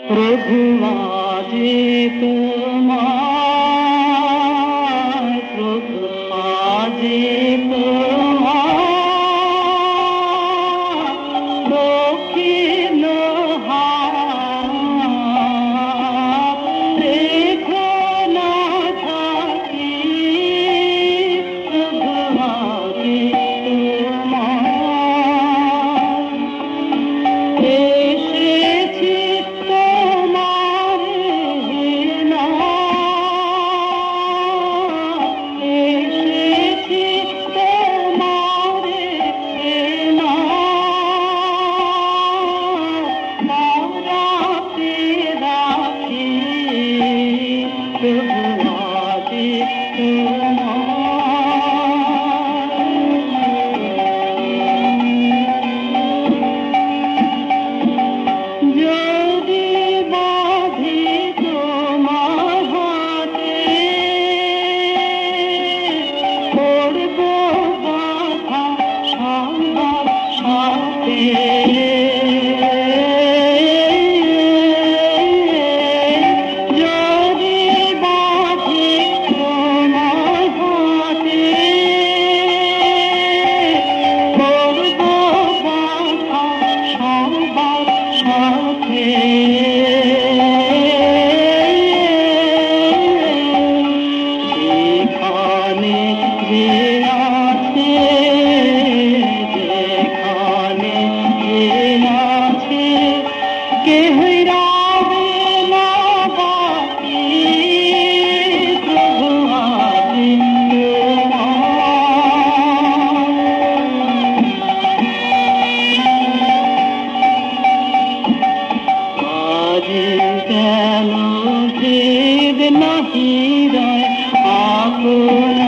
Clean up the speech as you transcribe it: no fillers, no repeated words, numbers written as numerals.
प्रभु आजे तुम्हार, प्रभु आजे तुम्हार दक्षिण हाथ देखो ना थाकी, प्रभु आजे तुम्हार एसेছি তোমার হেনা, এসেছি তোমার হেনা, তারাতে রাখি প্রভু আজে যদি বাঁধি তোমার হাতে, করব বাঁধা সবার সাথে। যদি বাঁধি তোমার হাতে, করব বাঁধা সবার সাথে। যেখানে যে আছে, যেখানে যে আছে, কেহই রাবে না বাকি, প্রভু আজে তোমার। আজ কেন ভেদ নাহি রয় আপন